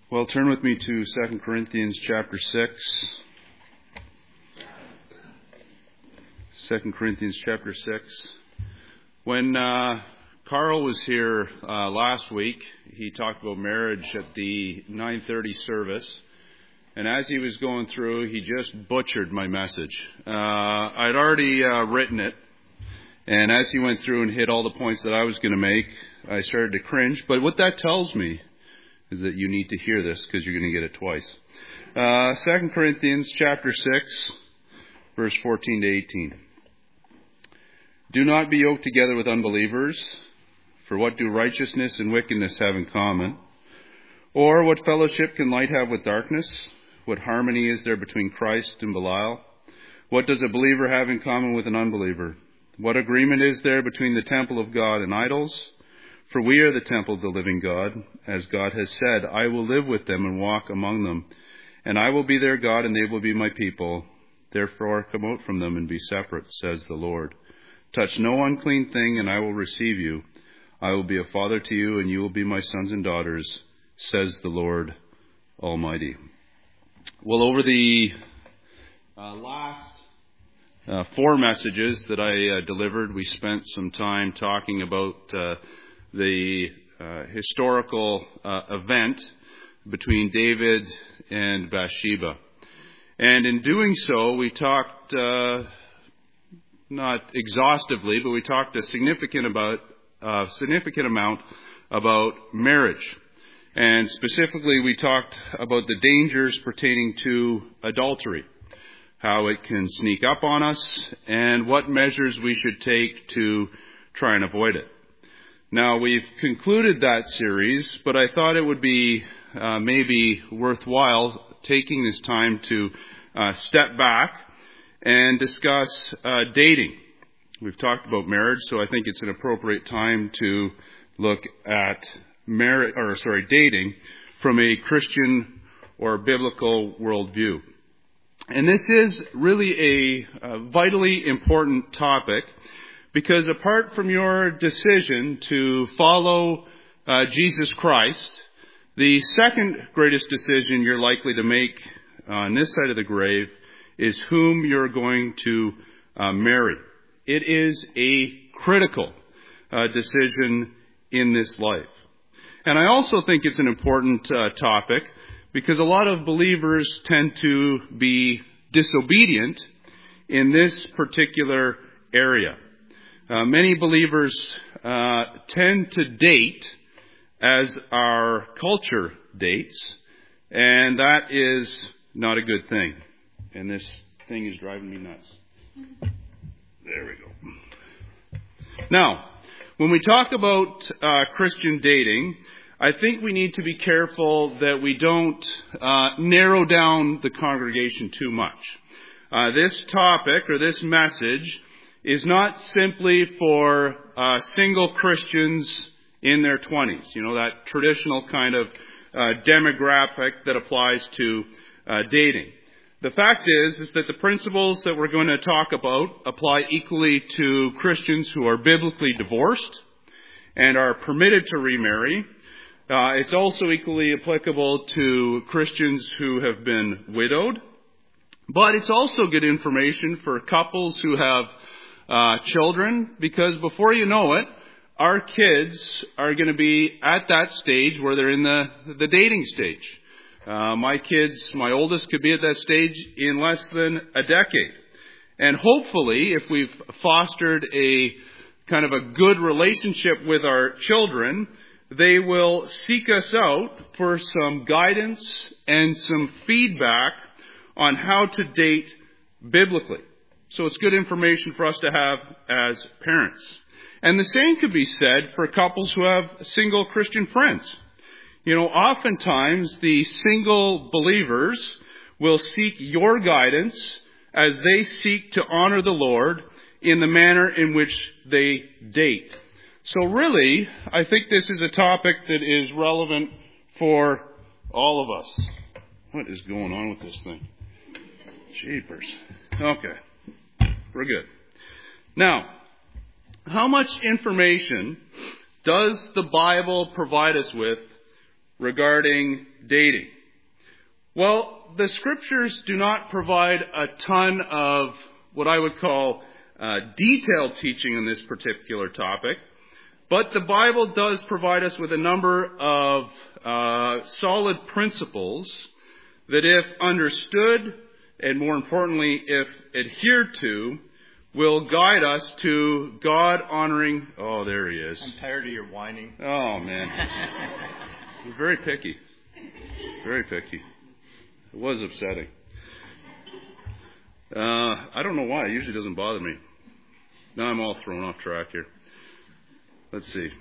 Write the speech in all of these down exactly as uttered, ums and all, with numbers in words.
Well, turn with me to Second Corinthians chapter six. Second Corinthians chapter six. When uh, Carl was here uh, last week, he talked about marriage at the nine thirty service. And as he was going through, he just butchered my message. Uh, I'd already uh, written it. And as he went through and hit all the points that I was going to make, I started to cringe. But what that tells me is that you need to hear this because you're going to get it twice. Uh, Second Corinthians chapter six, verse fourteen to eighteen. Do not be yoked together with unbelievers, for what do righteousness and wickedness have in common? Or what fellowship can light have with darkness? What harmony is there between Christ and Belial? What does a believer have in common with an unbeliever? What agreement is there between the temple of God and idols? For we are the temple of the living God, as God has said, I will live with them and walk among them, and I will be their God, and they will be my people. Therefore come out from them and be separate, says the Lord. Touch no unclean thing, and I will receive you. I will be a father to you, and you will be my sons and daughters, says the Lord Almighty. Well, over the uh, last uh, four messages that I uh, delivered, we spent some time talking about uh, the uh, historical uh, event between David and Bathsheba. And in doing so, we talked, uh, not exhaustively, but we talked a significant about uh, significant amount about marriage. And specifically, we talked about the dangers pertaining to adultery, how it can sneak up on us, and what measures we should take to try and avoid it. Now, we've concluded that series, but I thought it would be uh, maybe worthwhile taking this time to uh, step back and discuss uh, dating. We've talked about marriage, so I think it's an appropriate time to look at marriage, or sorry, dating from a Christian or biblical worldview. And this is really a, a vitally important topic, because apart from your decision to follow uh, Jesus Christ, the second greatest decision you're likely to make on this side of the grave is whom you're going to uh, marry. It is a critical uh, decision in this life. And I also think it's an important uh, topic because a lot of believers tend to be disobedient in this particular area. Uh, many believers uh, tend to date as our culture dates, and that is not a good thing. And this thing is driving me nuts. There we go. Now, when we talk about uh, Christian dating, I think we need to be careful that we don't uh, narrow down the congregation too much. Uh, this topic or this message is not simply for uh, single Christians in their twenties. You know, that traditional kind of uh, demographic that applies to uh, dating. The fact is, is that the principles that we're going to talk about apply equally to Christians who are biblically divorced and are permitted to remarry. Uh, it's also equally applicable to Christians who have been widowed. But it's also good information for couples who have Uh, children, because before you know it, our kids are going to be at that stage where they're in the, the dating stage. Uh, my kids, my oldest could be at that stage in less than a decade. And hopefully, if we've fostered a kind of a good relationship with our children, they will seek us out for some guidance and some feedback on how to date biblically. So it's good information for us to have as parents. And the same could be said for couples who have single Christian friends. You know, oftentimes the single believers will seek your guidance as they seek to honor the Lord in the manner in which they date. So really, I think this is a topic that is relevant for all of us. What is going on with this thing? Jeepers. Okay. We're good. Now, how much information does the Bible provide us with regarding dating? Well, the Scriptures do not provide a ton of what I would call uh, detailed teaching on this particular topic, but the Bible does provide us with a number of uh, solid principles that, if understood, and more importantly, if adhered to, will guide us to God-honoring... Oh, there he is. I'm tired of your whining. Oh, man. You're very picky. Very picky. It was upsetting. Uh, I don't know why. It usually doesn't bother me. Now I'm all thrown off track here. Let's see.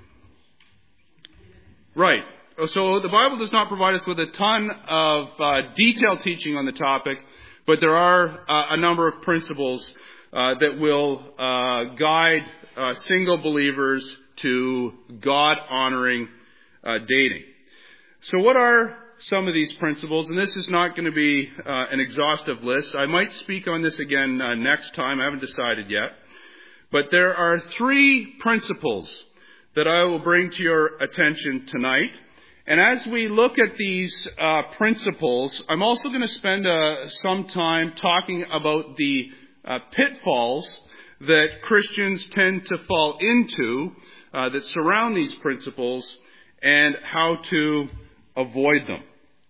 Right. So the Bible does not provide us with a ton of uh, detailed teaching on the topic, but there are uh, a number of principles uh, that will uh, guide uh, single believers to God-honoring uh, dating. So what are some of these principles? And this is not going to be uh, an exhaustive list. I might speak on this again uh, next time. I haven't decided yet. But there are three principles that I will bring to your attention tonight. And as we look at these uh, principles, I'm also going to spend uh, some time talking about the uh, pitfalls that Christians tend to fall into uh, that surround these principles and how to avoid them.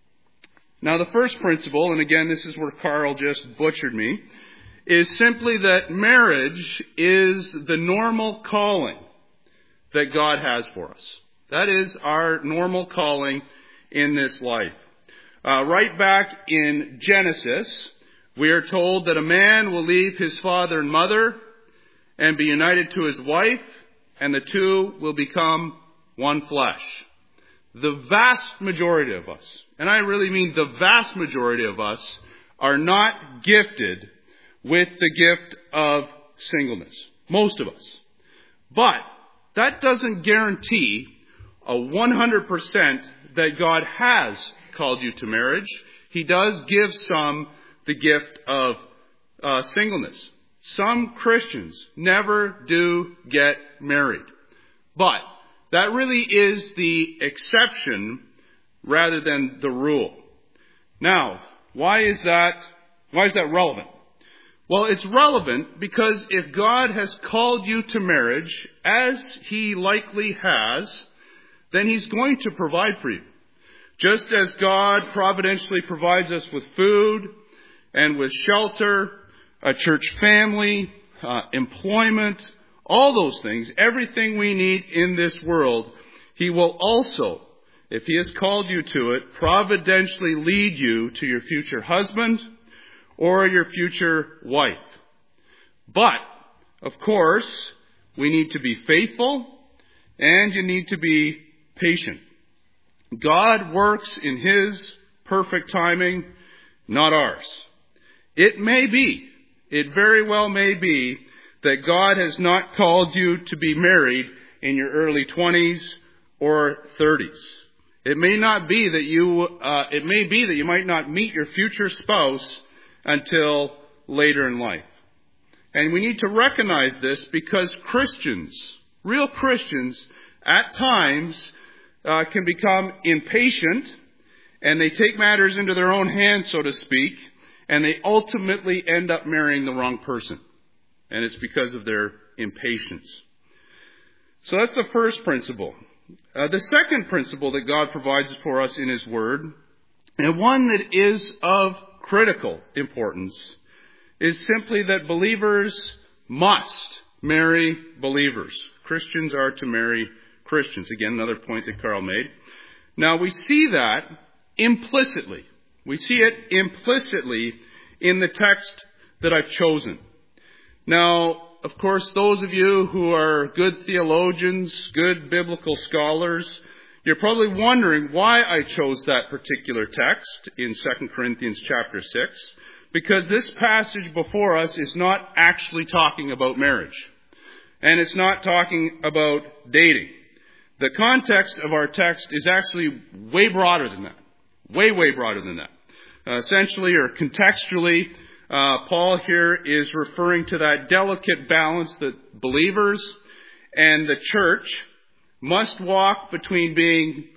Now, the first principle, and again, this is where Carl just butchered me, is simply that marriage is the normal calling that God has for us. That is our normal calling in this life. Uh, right back in Genesis, we are told that a man will leave his father and mother and be united to his wife, and the two will become one flesh. The vast majority of us, and I really mean the vast majority of us, are not gifted with the gift of singleness. Most of us. But that doesn't guarantee a one hundred percent that God has called you to marriage. He does give some the gift of uh, singleness. Some Christians never do get married. But that really is the exception rather than the rule. Now, why is that, why is that relevant? Well, it's relevant because if God has called you to marriage, as He likely has, then He's going to provide for you. Just as God providentially provides us with food and with shelter, a church family, uh, employment, all those things, everything we need in this world, He will also, if He has called you to it, providentially lead you to your future husband or your future wife. But, of course, we need to be faithful and you need to be patient. God works in His perfect timing, not ours. It may be, it very well may be, that God has not called you to be married in your early twenties or thirties. It may not be that you, uh, it may be that you might not meet your future spouse until later in life. And we need to recognize this because Christians, real Christians, at times uh, can become impatient and they take matters into their own hands, so to speak, and they ultimately end up marrying the wrong person. And it's because of their impatience. So that's the first principle. Uh, the second principle that God provides for us in His Word, and one that is of critical importance, is simply that believers must marry believers. Christians are to marry Christians. Again, another point that Carl made. Now, we see that implicitly. We see it implicitly in the text that I've chosen. Now, of course, those of you who are good theologians, good biblical scholars, you're probably wondering why I chose that particular text in Second Corinthians chapter six, because this passage before us is not actually talking about marriage, and it's not talking about dating. The context of our text is actually way broader than that, way, way broader than that. Uh, essentially, or contextually, Uh, Paul here is referring to that delicate balance that believers and the church must walk between being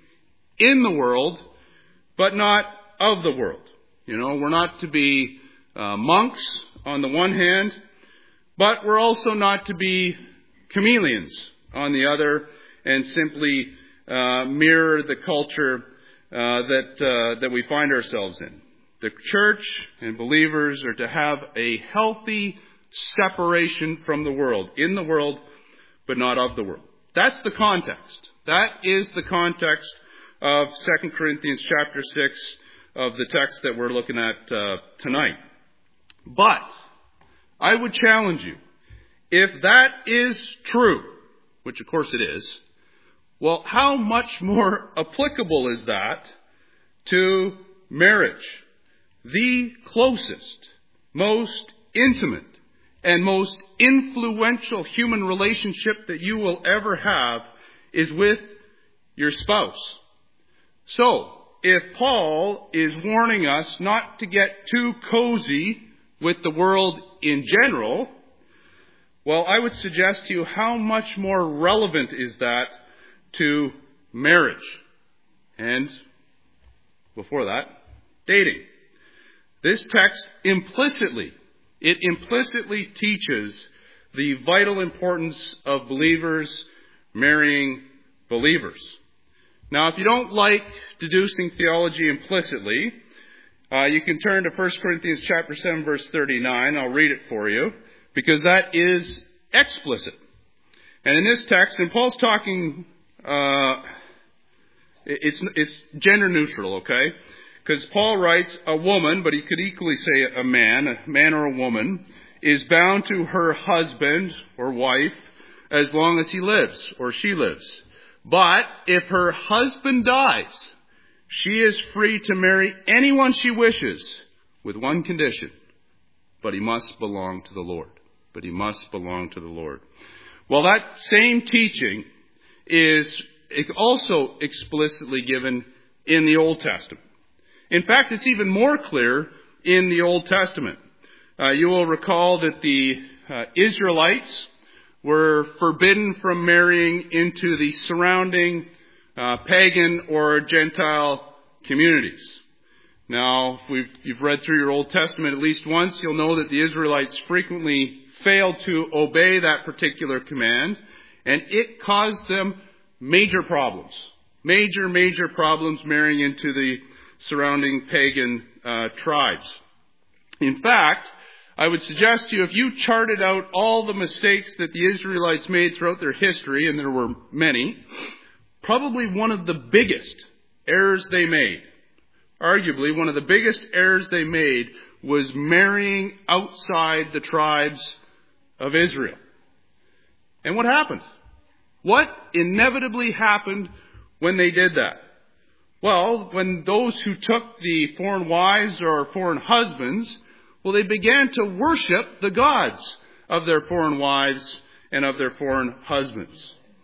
in the world, but not of the world. You know, we're not to be uh, monks on the one hand, but we're also not to be chameleons on the other and simply uh, mirror the culture uh, that uh, that we find ourselves in. The church and believers are to have a healthy separation from the world, in the world, but not of the world. That's the context. That is the context of Second Corinthians chapter six of the text that we're looking at uh, tonight. But I would challenge you, if that is true, which of course it is, well, how much more applicable is that to marriage? The closest, most intimate, and most influential human relationship that you will ever have is with your spouse. So, if Paul is warning us not to get too cozy with the world in general, well, I would suggest to you how much more relevant is that to marriage. And, before that, dating. This text implicitly, it implicitly teaches the vital importance of believers marrying believers. Now, if you don't like deducing theology implicitly, uh, you can turn to First Corinthians chapter seven, verse thirty-nine. I'll read it for you, because that is explicit. And in this text, and Paul's talking, uh, it's, it's gender neutral, okay? Because Paul writes, a woman, but he could equally say a man, a man or a woman, is bound to her husband or wife as long as he lives or she lives. But if her husband dies, she is free to marry anyone she wishes with one condition. But he must belong to the Lord. But he must belong to the Lord. Well, that same teaching is also explicitly given in the Old Testament. In fact, it's even more clear in the Old Testament. Uh, you will recall that the uh, Israelites were forbidden from marrying into the surrounding uh, pagan or Gentile communities. Now, if we've, you've read through your Old Testament at least once, you'll know that the Israelites frequently failed to obey that particular command, and it caused them major problems. Major, major problems marrying into the surrounding pagan uh, tribes. In fact, I would suggest to you, if you charted out all the mistakes that the Israelites made throughout their history, and there were many, probably one of the biggest errors they made, arguably one of the biggest errors they made, was marrying outside the tribes of Israel. And what happened? What inevitably happened when they did that? Well, when those who took the foreign wives or foreign husbands, well, they began to worship the gods of their foreign wives and of their foreign husbands.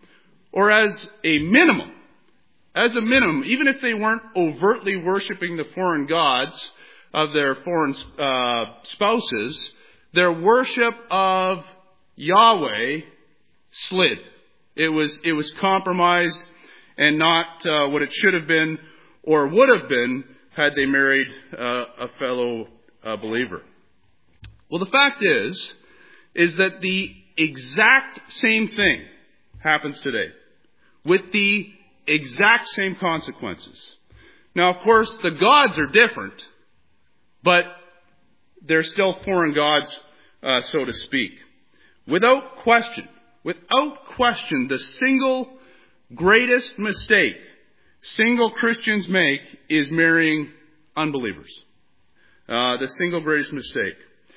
Or as a minimum, as a minimum, even if they weren't overtly worshiping the foreign gods of their foreign uh, spouses, their worship of Yahweh slid. It was, it was compromised and not uh, what it should have been or would have been had they married uh, a fellow uh, believer. Well, the fact is, is that the exact same thing happens today with the exact same consequences. Now, of course, the gods are different, but they're still foreign gods, uh, so to speak. Without question, without question, the single greatest mistake single Christians make is marrying unbelievers. Uh, the single greatest mistake.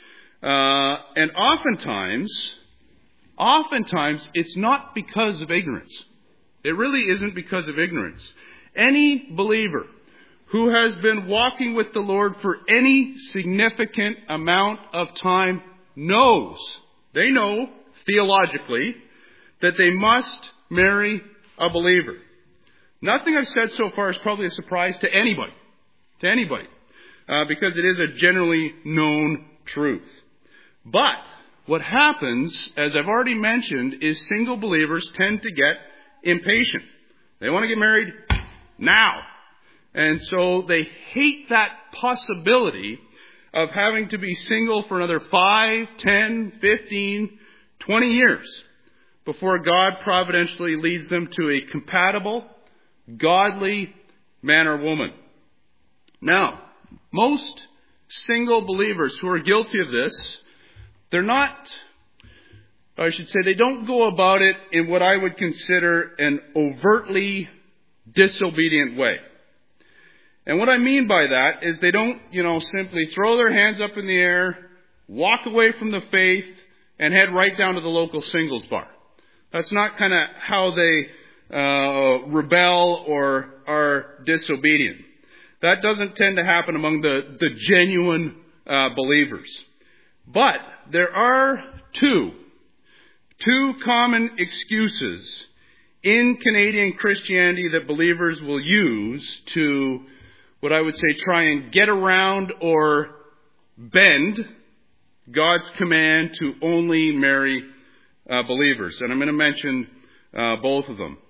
Uh, and oftentimes, oftentimes it's not because of ignorance. It really isn't because of ignorance. Any believer who has been walking with the Lord for any significant amount of time knows, they know theologically, that they must marry a believer. Nothing I've said so far is probably a surprise to anybody, to anybody, uh, because it is a generally known truth. But what happens, as I've already mentioned, is single believers tend to get impatient. They want to get married now. And so they hate that possibility of having to be single for another five, ten, fifteen, twenty years before God providentially leads them to a compatible, godly man or woman. Now, most single believers who are guilty of this, they're not, I should say, they don't go about it in what I would consider an overtly disobedient way. And what I mean by that is they don't, you know, simply throw their hands up in the air, walk away from the faith, and head right down to the local singles bar. That's not kind of how they uh, rebel or are disobedient. That doesn't tend to happen among the, the genuine uh, believers. But there are two, two common excuses in Canadian Christianity that believers will use to, what I would say, try and get around or bend God's command to only marry uh, believers. And I'm going to mention uh, both of them.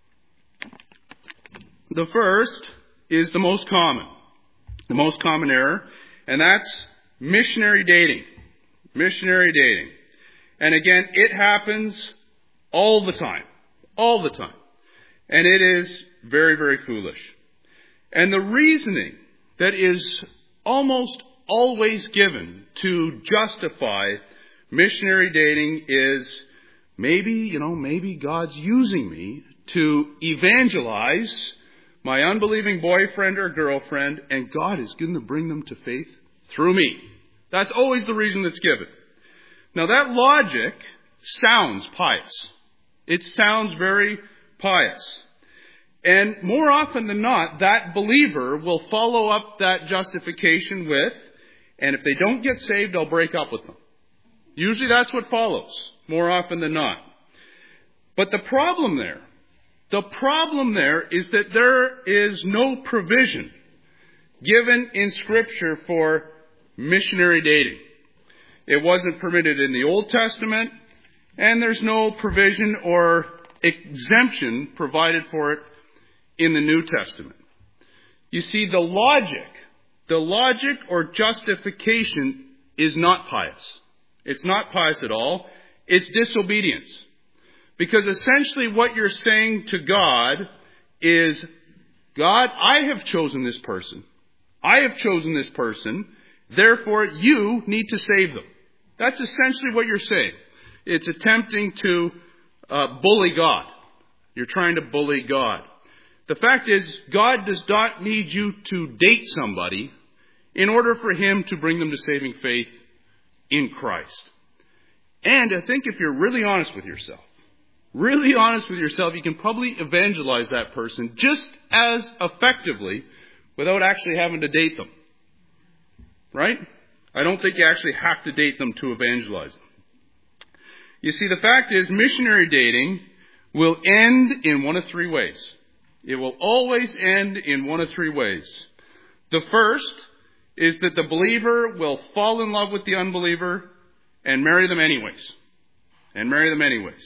The first is the most common, the most common error, and that's missionary dating. Missionary dating. And again, it happens all the time. All the time. And it is very, very foolish. And the reasoning that is almost always given to justify missionary dating is maybe, you know, maybe God's using me to evangelize my unbelieving boyfriend or girlfriend, and God is going to bring them to faith through me. That's always the reason that's given. Now that logic sounds pious. It sounds very pious. And more often than not, that believer will follow up that justification with, and if they don't get saved, I'll break up with them. Usually that's what follows, more often than not. But the problem there, the problem there is that there is no provision given in Scripture for missionary dating. It wasn't permitted in the Old Testament, and there's no provision or exemption provided for it in the New Testament. You see, the logic, the logic or justification is not pious. It's not pious at all. It's disobedience. Because essentially what you're saying to God is, God, I have chosen this person. I have chosen this person. Therefore, you need to save them. That's essentially what you're saying. It's attempting to uh, bully God. You're trying to bully God. The fact is, God does not need you to date somebody in order for Him to bring them to saving faith in Christ. And I think if you're really honest with yourself, really honest with yourself, you can probably evangelize that person just as effectively without actually having to date them. Right? I don't think you actually have to date them to evangelize them. You see, the fact is, missionary dating will end in one of three ways. It will always end in one of three ways. The first is that the believer will fall in love with the unbeliever and marry them anyways. And marry them anyways.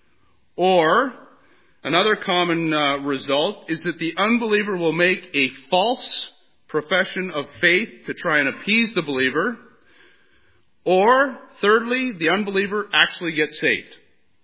Or, another common uh, result is that the unbeliever will make a false profession of faith to try and appease the believer. Or, thirdly, the unbeliever actually gets saved.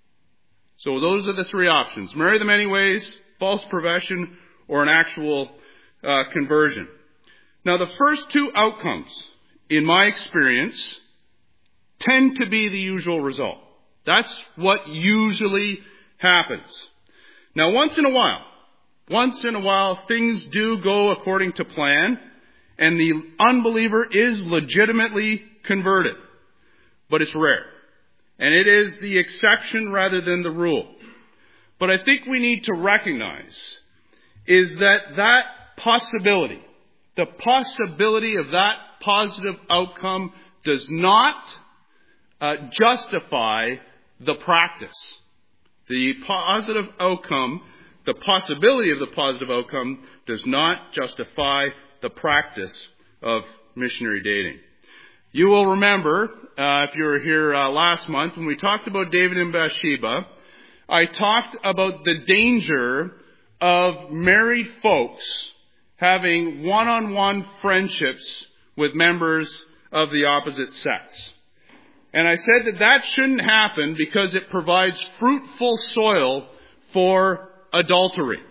So those are the three options. Marry them anyways, false profession, or an actual uh, conversion. Now, the first two outcomes, in my experience, tend to be the usual result. That's what usually happens. Now, once in a while, once in a while, things do go according to plan, and the unbeliever is legitimately converted. But it's rare. And it is the exception rather than the rule. But I think we need to recognize is that that possibility, the possibility of that positive outcome does not uh, justify the practice. The positive outcome, the possibility of the positive outcome does not justify the practice of missionary dating. You will remember, uh, if you were here uh, last month, when we talked about David and Bathsheba, I talked about the danger of married folks having one-on-one friendships with members of the opposite sex. And I said that that shouldn't happen because it provides fruitful soil for adultery.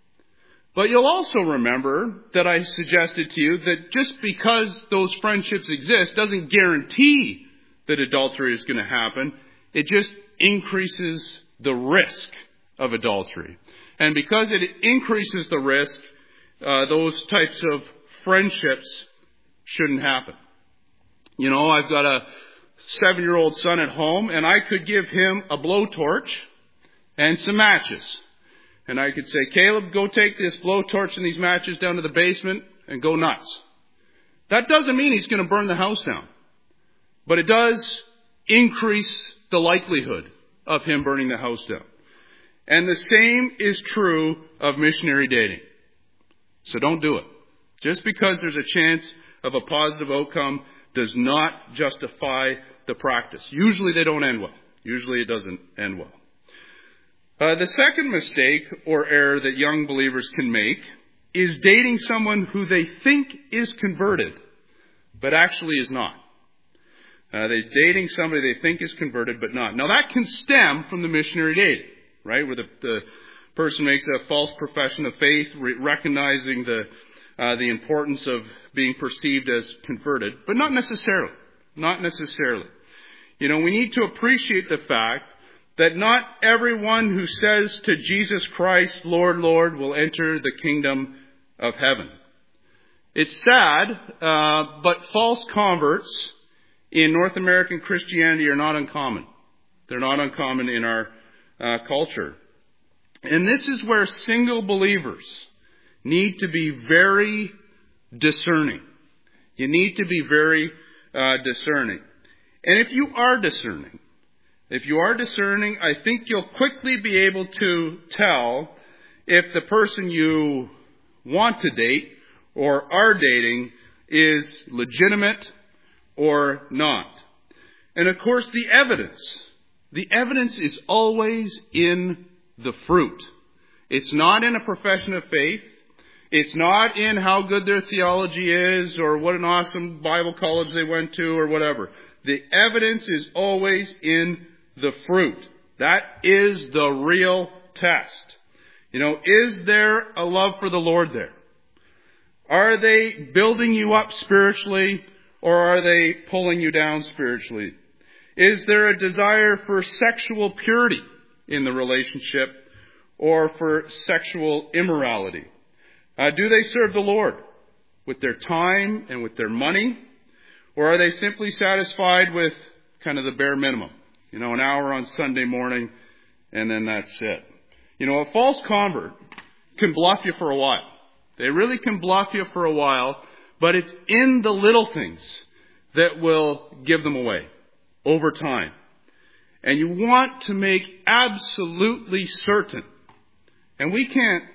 But you'll also remember that I suggested to you that just because those friendships exist doesn't guarantee that adultery is going to happen. It just increases the risk of adultery. And because it increases the risk, uh, those types of friendships shouldn't happen. You know, I've got a seven-year-old son at home, and I could give him a blowtorch and some matches. And I could say, Caleb, go take this blowtorch and these matches down to the basement and go nuts. That doesn't mean he's going to burn the house down. But it does increase the likelihood of him burning the house down. And the same is true of missionary dating. So don't do it. Just because there's a chance of a positive outcome does not justify the practice. Usually they don't end well. Usually it doesn't end well. Uh, the second mistake or error that young believers can make is dating someone who they think is converted, but actually is not. Uh, they're dating somebody they think is converted, but not. Now that can stem from the missionary dating, right? Where the, the person makes a false profession of faith, re- recognizing the uh, the importance of being perceived as converted, but not necessarily. Not necessarily. You know, we need to appreciate the fact that not everyone who says to Jesus Christ, Lord, Lord, will enter the kingdom of heaven. It's sad, uh, but false converts in North American Christianity are not uncommon. They're not uncommon in our uh, culture. And this is where single believers need to be very discerning. You need to be very uh, discerning. And if you are discerning, If you are discerning, I think you'll quickly be able to tell if the person you want to date or are dating is legitimate or not. And of course, the evidence. The evidence is always in the fruit. It's not in a profession of faith. It's not in how good their theology is or what an awesome Bible college they went to or whatever. The evidence is always in the fruit. That is the real test. You know, is there a love for the Lord there? Are they building you up spiritually or are they pulling you down spiritually? Is there a desire for sexual purity in the relationship or for sexual immorality? Uh, do they serve the Lord with their time and with their money? Or are they simply satisfied with kind of the bare minimum? You know, an hour on Sunday morning, and then that's it. You know, a false convert can bluff you for a while. They really can bluff you for a while, but it's in the little things that will give them away over time. And you want to make absolutely certain, and we can't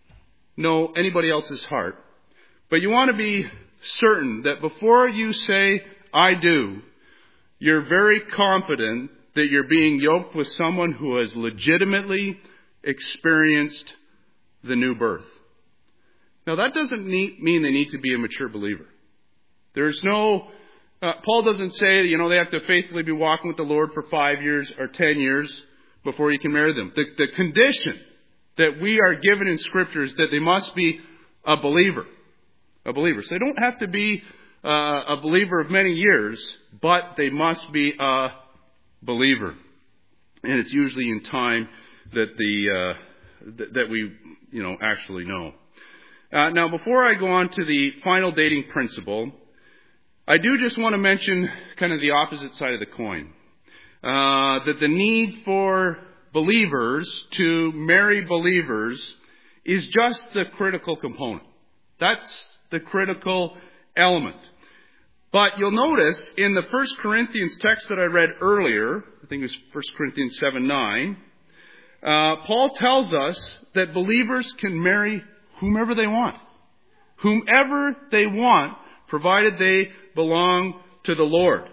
know anybody else's heart, but you want to be certain that before you say, I do, you're very confident that you're being yoked with someone who has legitimately experienced the new birth. Now, that doesn't need, mean they need to be a mature believer. There's no, uh, Paul doesn't say, you know, they have to faithfully be walking with the Lord for five years or ten years before you can marry them. The, the condition that we are given in Scripture is that they must be a believer. A believer. So they don't have to be uh, a believer of many years, but they must be a believer. And it's usually in time that the uh, th- that we, you know, actually know. Uh, now, before I go on to the final dating principle, I do just want to mention kind of the opposite side of the coin. Uh, that the need for believers to marry believers is just the critical component. That's the critical element. But you'll notice in the First Corinthians text that I read earlier, I think it was First Corinthians seven nine, uh, Paul tells us that believers can marry whomever they want. Whomever they want, provided they belong to the Lord.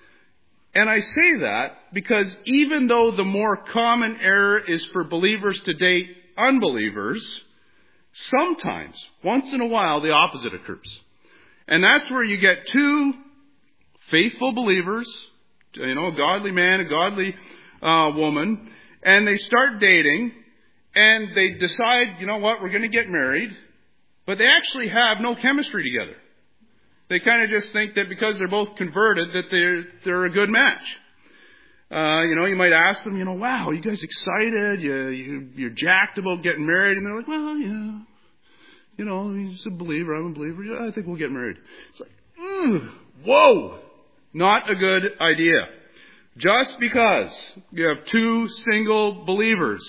And I say that because even though the more common error is for believers to date unbelievers, sometimes, once in a while, the opposite occurs. And that's where you get two faithful believers, you know, a godly man, a godly uh, woman, and they start dating, and they decide, you know what, we're going to get married, but they actually have no chemistry together. They kind of just think that because they're both converted that they're they're a good match. Uh, you know, you might ask them, you know, wow, are you guys excited? You, you, you're jacked about getting married? And they're like, well, yeah, you know, he's a believer, I'm a believer. Yeah, I think we'll get married. It's like, mm, whoa, not a good idea. Just because you have two single believers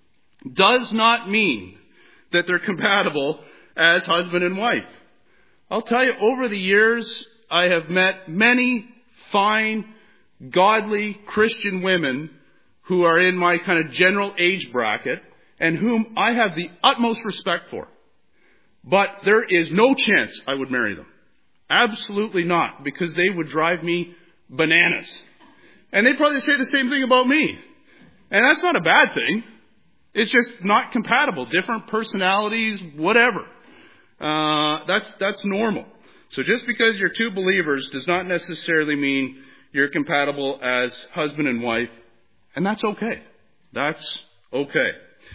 does not mean that they're compatible as husband and wife. I'll tell you, over the years, I have met many fine, godly Christian women who are in my kind of general age bracket and whom I have the utmost respect for. But there is no chance I would marry them. Absolutely not, because they would drive me bananas. And they'd probably say the same thing about me. And that's not a bad thing. It's just not compatible. Different personalities, whatever. Uh, that's, that's normal. So just because you're two believers does not necessarily mean you're compatible as husband and wife. And that's okay. That's okay.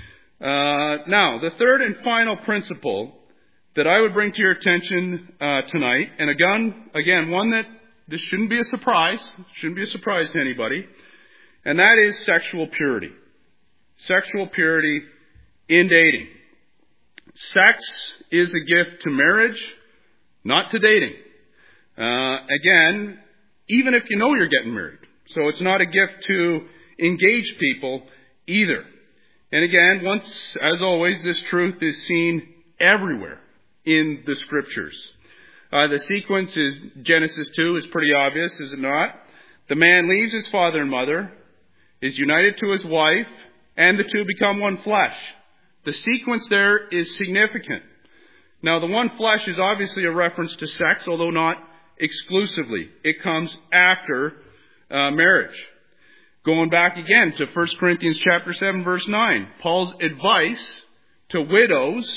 Uh, now, the third and final principle that I would bring to your attention uh, tonight, and again, again, one that this shouldn't be a surprise, shouldn't be a surprise to anybody, and that is sexual purity. Sexual purity in dating. Sex is a gift to marriage, not to dating. Uh, again, even if you know you're getting married. So it's not a gift to engage people either. And again, once, as always, this truth is seen everywhere in the Scriptures. Uh, the sequence is Genesis two is pretty obvious, is it not? The man leaves his father and mother, is united to his wife, and the two become one flesh. The sequence there is significant. Now, the one flesh is obviously a reference to sex, although not exclusively. It comes after uh, marriage. Going back again to First Corinthians chapter seven, verse nine, Paul's advice to widows.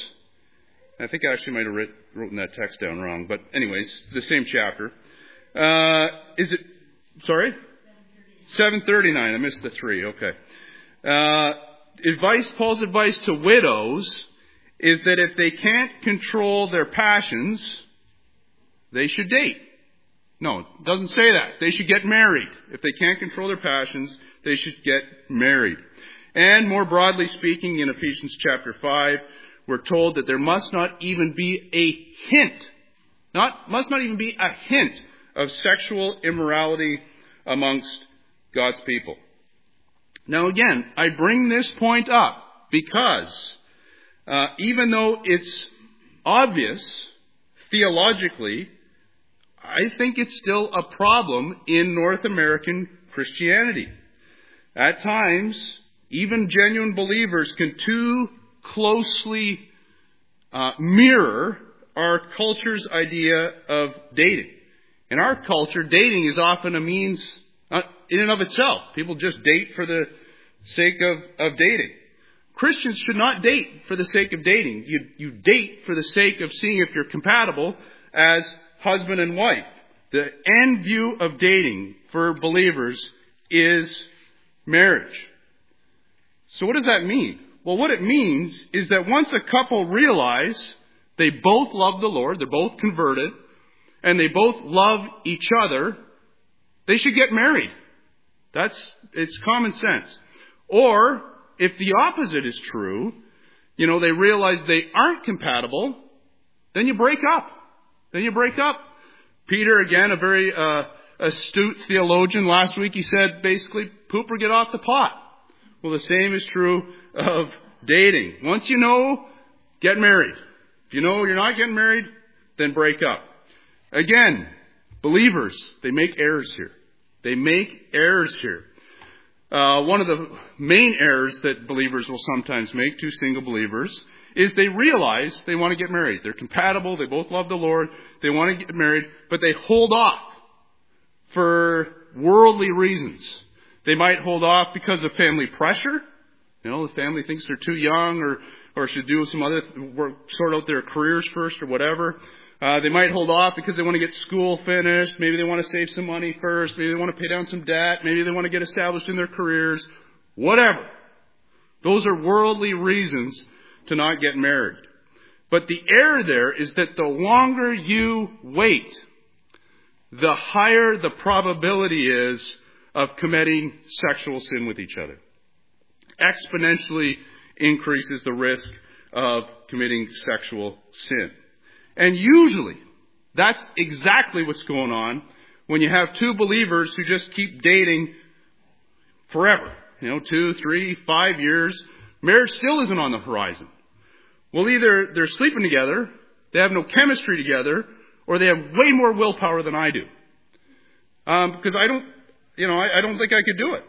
I think I actually might have writ, written that text down wrong, but anyways, the same chapter. Uh, is it, sorry? seven thirty-nine. I missed the three. Okay. Uh, advice, Paul's advice to widows is that if they can't control their passions, they should date. No, it doesn't say that. They should get married. If they can't control their passions, they should get married. And more broadly speaking, in Ephesians chapter five, we're told that there must not even be a hint, not, must not even be a hint of sexual immorality amongst God's people. Now again, I bring this point up because uh, even though it's obvious theologically, I think it's still a problem in North American Christianity. At times, even genuine believers can too closely uh, mirror our culture's idea of dating. In our culture, dating is often a means uh, in and of itself. People just date for the sake of, of dating. Christians should not date for the sake of dating. You, you date for the sake of seeing if you're compatible as husband and wife. The end view of dating for believers is marriage. So what does that mean? Well, what it means is that once a couple realize they both love the Lord, they're both converted, and they both love each other, they should get married. That's, it's common sense. Or, if the opposite is true, you know, they realize they aren't compatible, then you break up. Then you break up. Peter, again, a very uh, astute theologian, last week he said basically, poop or get off the pot. Well, the same is true of dating. Once you know, get married. If you know you're not getting married, then break up. Again, believers, they make errors here. They make errors here. Uh, one of the main errors that believers will sometimes make, two single believers, is they realize they want to get married. They're compatible. They both love the Lord. They want to get married, but they hold off for worldly reasons. They might hold off because of family pressure. You know, the family thinks they're too young or, or should do some other work, sort out their careers first or whatever. Uh, they might hold off because they want to get school finished. Maybe they want to save some money first. Maybe they want to pay down some debt. Maybe they want to get established in their careers. Whatever. Those are worldly reasons to not get married. But the error there is that the longer you wait, the higher the probability is of committing sexual sin with each other. Exponentially increases the risk of committing sexual sin. And usually, that's exactly what's going on when you have two believers who just keep dating forever. You know, two, three, five years. Marriage still isn't on the horizon. Well, either they're sleeping together, they have no chemistry together, or they have way more willpower than I do. Um, because I don't, you know, I, I don't think I could do it.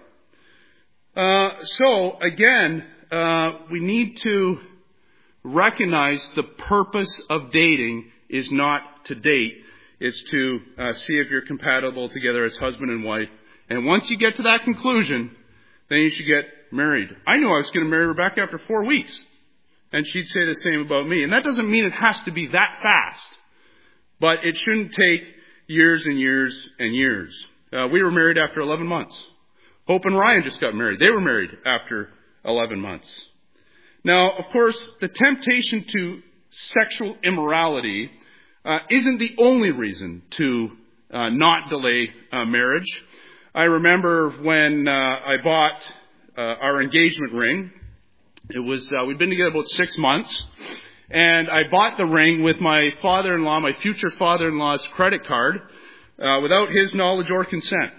Uh, so, again, uh, we need to recognize the purpose of dating is not to date. It's to uh, see if you're compatible together as husband and wife. And once you get to that conclusion, then you should get married. I knew I was going to marry Rebecca after four weeks. And she'd say the same about me. And that doesn't mean it has to be that fast. But it shouldn't take years and years and years. Uh, we were married after eleven months. Hope and Ryan just got married. They were married after eleven months. Now, of course, the temptation to sexual immorality uh, isn't the only reason to uh, not delay uh, marriage. I remember when uh, I bought uh, our engagement ring. It was uh, we'd been together about six months, and I bought the ring with my father-in-law, my future father-in-law's credit card, uh, without his knowledge or consent.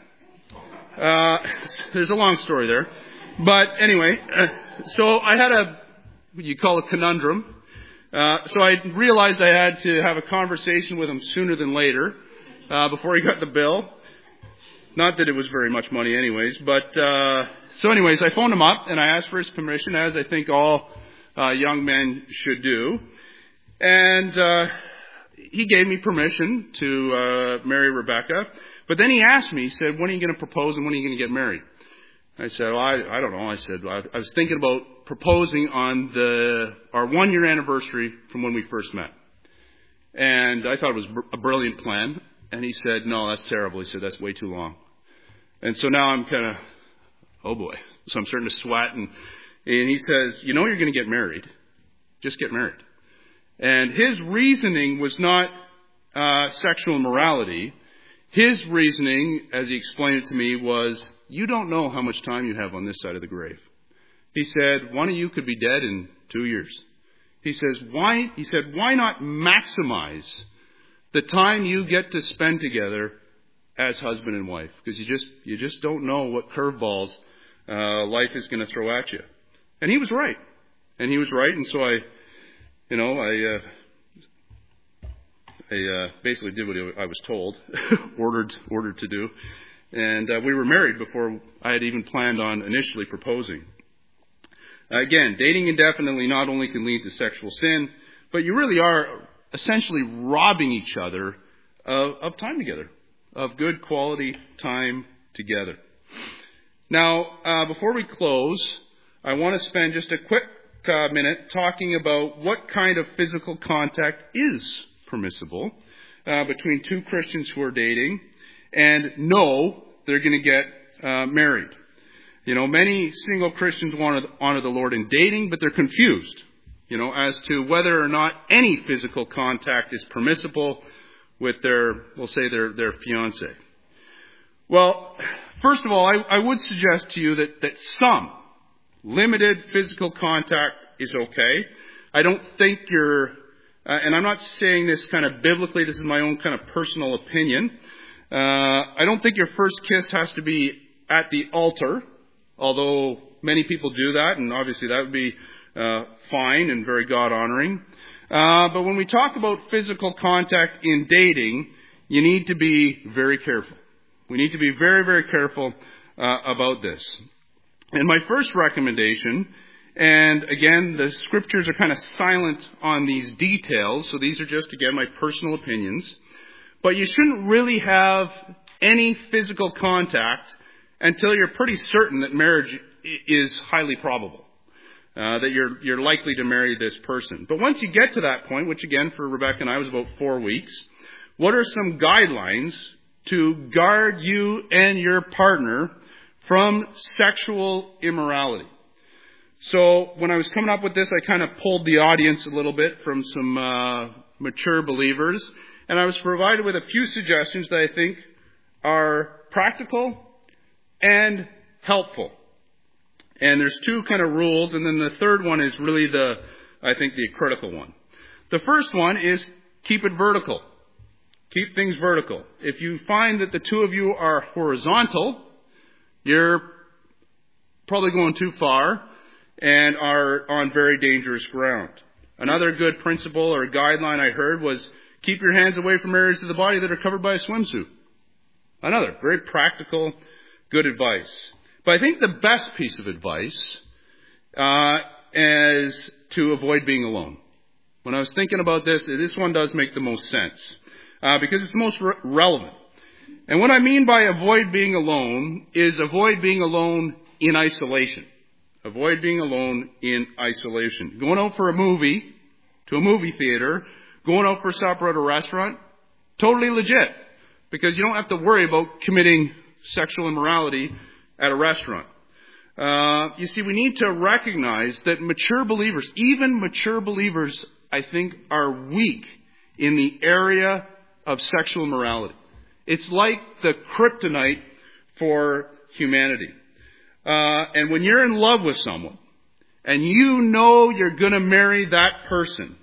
Uh, there's a long story there, but anyway, uh, so I had a what you call a conundrum. Uh, so I realized I had to have a conversation with him sooner than later, uh, before he got the bill. Not that it was very much money anyways, but, uh, so anyways, I phoned him up and I asked for his permission, as I think all, uh, young men should do. And, uh, he gave me permission to, uh, marry Rebecca. But then he asked me, he said, when are you going to propose and when are you going to get married? I said, well, I, I don't know. I said, I, I was thinking about proposing on the our one-year anniversary from when we first met. And I thought it was a brilliant plan. And he said, no, that's terrible. He said, that's way too long. And so now I'm kind of, oh boy. So I'm starting to sweat. And, and he says, you know you're going to get married. Just get married. And his reasoning was not uh, sexual immorality. His reasoning, as he explained it to me, was, you don't know how much time you have on this side of the grave. He said, one of you could be dead in two years. He says, why, he said, why not maximize the time you get to spend together as husband and wife? Because you just, you just don't know what curveballs, uh, life is going to throw at you. And he was right. And he was right. And so I, you know, I, uh, I, uh, basically did what I was told, ordered, ordered to do. And, uh, we were married before I had even planned on initially proposing. Again, dating indefinitely not only can lead to sexual sin, but you really are essentially robbing each other of, of time together, of good quality time together. Now, uh, before we close, I want to spend just a quick uh, minute talking about what kind of physical contact is permissible uh, between two Christians who are dating and know they're going to get uh, married. You know, many single Christians want to honor the Lord in dating, but they're confused, you know, as to whether or not any physical contact is permissible with their, we'll say, their, their fiancé. Well, first of all, I, I would suggest to you that, that some limited physical contact is okay. I don't think you're, uh, and I'm not saying this kind of biblically, this is my own kind of personal opinion. Uh, I don't think your first kiss has to be at the altar. Although many people do that, and obviously that would be uh, fine and very God-honoring. Uh, but when we talk about physical contact in dating, you need to be very careful. We need to be very, very careful uh, about this. And my first recommendation, and again, the scriptures are kind of silent on these details, so these are just, again, my personal opinions. But you shouldn't really have any physical contact until you're pretty certain that marriage is highly probable. uh, that you're you're likely to marry this person. But once you get to that point, which again for Rebecca and I was about four weeks, what are some guidelines to guard you and your partner from sexual immorality? So when I was coming up with this, I kind of pulled the audience a little bit from some uh, mature believers, and I was provided with a few suggestions that I think are practical and helpful. And there's two kind of rules, and then the third one is really the, I think, the critical one. The first one is keep it vertical. Keep things vertical. If you find that the two of you are horizontal, you're probably going too far and are on very dangerous ground. Another good principle or guideline I heard was keep your hands away from areas of the body that are covered by a swimsuit. Another very practical, good advice. But I think the best piece of advice uh, is to avoid being alone. When I was thinking about this, this one does make the most sense uh, because it's the most re- relevant. And what I mean by avoid being alone is avoid being alone in isolation. Avoid being alone in isolation. Going out for a movie, to a movie theater, going out for supper at a restaurant, totally legit. Because you don't have to worry about committing sexual immorality at a restaurant. Uh, you see, we need to recognize that mature believers, even mature believers, I think, are weak in the area of sexual immorality. It's like the kryptonite for humanity. Uh, and when you're in love with someone, and you know you're going to marry that person,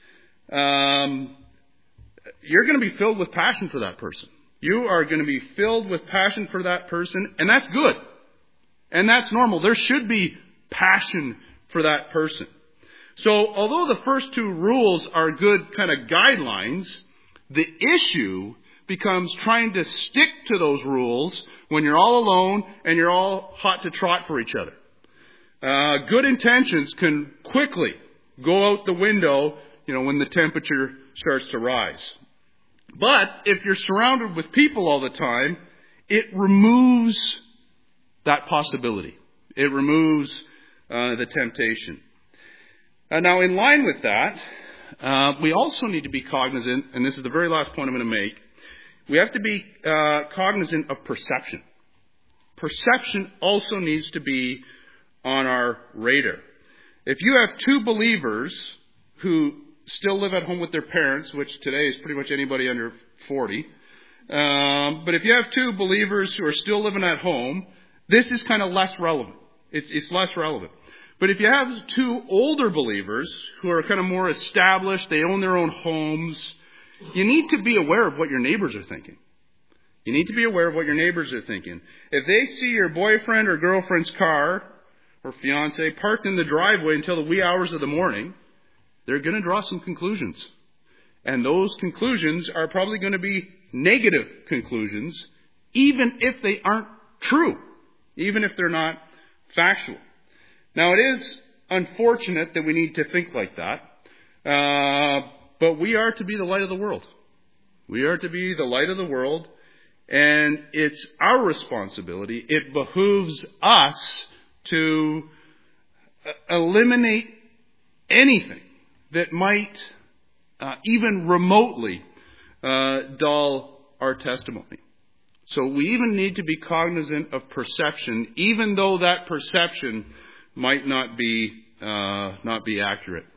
um, you're going to be filled with passion for that person. You are going to be filled with passion for that person, and that's good. And that's normal. There should be passion for that person. So, although the first two rules are good kind of guidelines, the issue becomes trying to stick to those rules when you're all alone and you're all hot to trot for each other. Uh, good intentions can quickly go out the window, you know, when the temperature starts to rise. But if you're surrounded with people all the time, it removes that possibility. It removes uh, the temptation. Uh, now, in line with that, uh, we also need to be cognizant, and this is the very last point I'm going to make, we have to be uh, cognizant of perception. Perception also needs to be on our radar. If you have two believers who still live at home with their parents, which today is pretty much anybody under forty, um, but if you have two believers who are still living at home, this is kind of less relevant. It's, it's less relevant. But if you have two older believers who are kind of more established, they own their own homes, you need to be aware of what your neighbors are thinking. You need to be aware of what your neighbors are thinking. If they see your boyfriend or girlfriend's car or fiance parked in the driveway until the wee hours of the morning, they're going to draw some conclusions. And those conclusions are probably going to be negative conclusions, even if they aren't true, even if they're not factual. Now, it is unfortunate that we need to think like that. Uh, But we are to be the light of the world. We are to be the light of the world, and it's our responsibility. It behooves us to eliminate anything that might uh, even remotely uh, dull our testimony. So we even need to be cognizant of perception, even though that perception might not be uh, not be accurate.